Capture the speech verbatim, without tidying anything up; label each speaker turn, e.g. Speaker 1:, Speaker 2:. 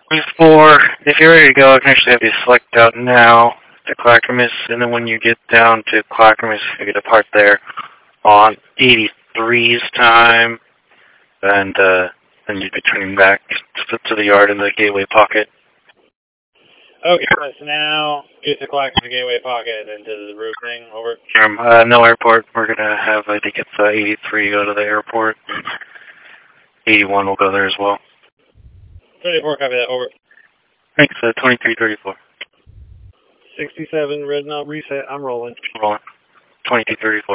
Speaker 1: twenty-four, if you're ready to go, I can actually have you select out now to Clackamas, and then when you get down to Clackamas, you get a part there on eighty-three's time, and uh, then you'd be turning back to, to the yard in the Gateway Pocket.
Speaker 2: Okay, so now get to Clackamas Gateway Pocket and to the roof thing, over.
Speaker 1: Um, uh, no airport. We're going to have, I think it's uh, eighty-three go to the airport. eighty-one will go there as well.
Speaker 2: thirty-four, copy that, over.
Speaker 1: Thanks, uh, twenty-three thirty-four.
Speaker 2: sixty-seven, red knob reset, I'm rolling.
Speaker 1: Rolling. twenty-two thirty-four.